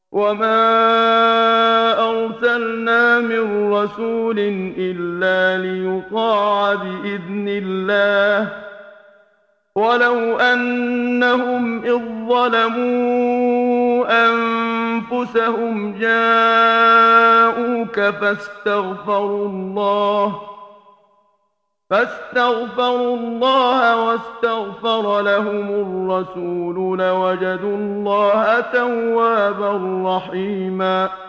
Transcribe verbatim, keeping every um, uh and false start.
وما أرسلنا من رسول إلا ليطاع بإذن الله ولو أنهم إذ ظلموا أنفسهم جاءوك فاستغفروا الله فاستغفروا الله واستغفر لهم الرسول لوجدوا الله توابا رحيما